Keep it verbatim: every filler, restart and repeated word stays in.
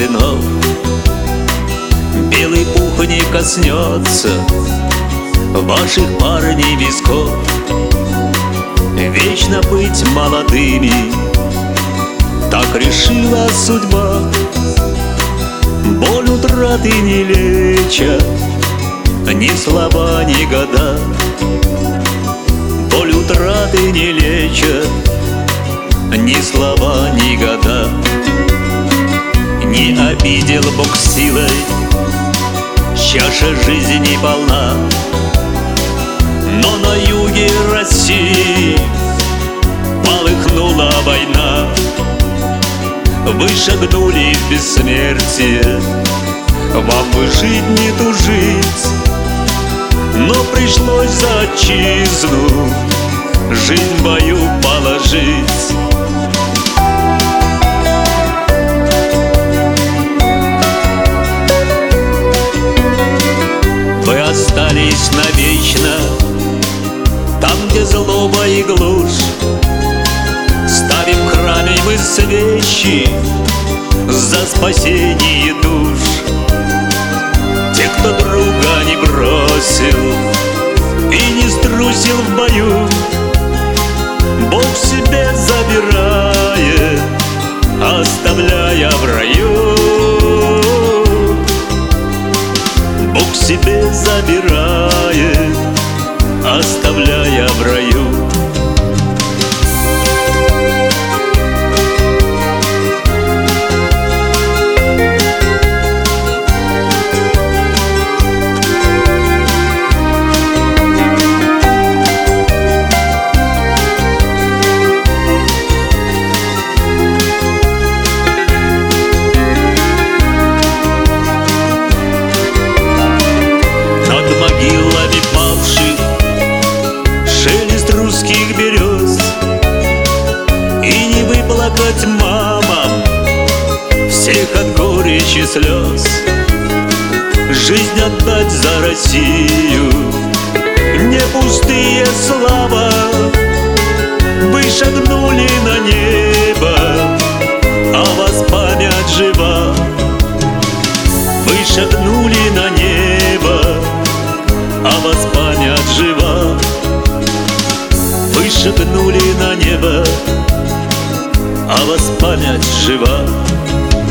сынов. Белый пух не коснется ваших парней висков. Вечно быть молодыми, так решила судьба. Боль утраты не лечат ни слова, ни года. Боль утраты не лечат ни слова, ни года. Не обидел Бог силой, чаша жизни полна. Но на юге России полыхнула война. Вы шагнули в бессмертие, вам бы жить не тужить, но пришлось за отчизну жизнь в бою положить. Вы остались навечно там, где злоба и глушь. Ставим в храме мы свечи за спасение душ. Те, кто друга не бросил и не струсил в бою, Бог себе забирает, оставляя в раю. Бог себе забирает, оставляя в раю. Берез, и не выплакать мамам всех от горечи слез. Жизнь отдать за Россию, не пустые слова. Вы шагнули на небо, а вас память жива. Вы шагнули на небо, а вас память жива. Вы шагнули на небо, а вас память жива.